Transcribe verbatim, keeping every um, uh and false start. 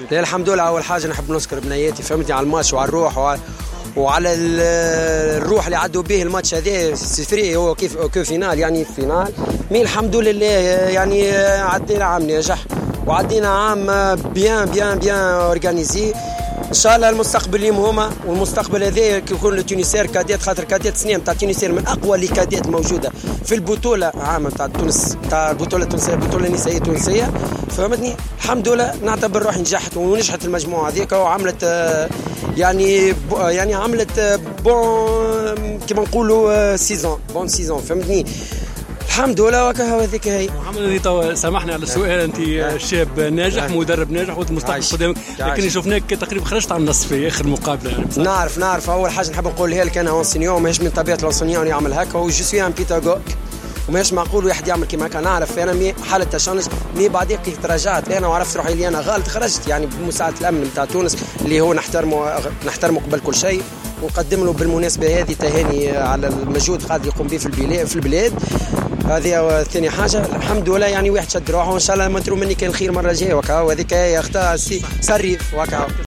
لا الحمد لله. اول حاجه نحب نشكر بنياتي فهمتني على الماتش وعلى الروح وعلى وعلى الروح اللي عدوا به الماتش هذا سفري هو كيف كو فينال يعني فينال مي الحمد لله يعني عدينا عام ناجح وعدينا عام بيان بيان بيان اورغانيزي. ان شاء الله المستقبل اليوم هما والمستقبل هذا يكون لتونسير كاديت خاطر كاديت سنين تاع تونسير من اقوى اللي كاديت موجوده في البطوله عام تاع تونس تاع البطوله التونسيه البطوله النسائيه التونسيه فهمتني. الحمد لله نعتبر روحي نجحت ونجحت المجموعه هذيك وعملت يعني يعني عملت بون كيما نقولوا سيزون بون سيزون فهمتني. الحمد لله وكا هذيك هي. محمد تو سامحني على السؤال، انت شاب ناجح مدرب ناجح والمستقبل قدامك لكن شفناك تقريبا خرجت على النص في اخر مقابله يعني. نعرف نعرف اول حاجه نحب نقولها لك انا اونسينيون ماهيش من طبيعه الاونسينيون يعمل هكا وجو سوي ان بيتاغوك وماهيش معقول واحد يعمل كيما هكا. نعرف انا مي حاله تشنج مي بعدين كي تراجعت انا وعرفت روحي اللي انا غلط خرجت يعني بمساعده الامن نتاع تونس اللي هو نحترمه نحترمه قبل كل شيء ونقدم له بالمناسبه هذه تهاني على المجهود قاعد يقوم به في البلاد في البلاد. هذه ثاني حاجه الحمد لله يعني واحد شد روحه وان شاء الله ما تروا مني كان الخير مره جايه وكا وهذيك هي اختها سريف وكا.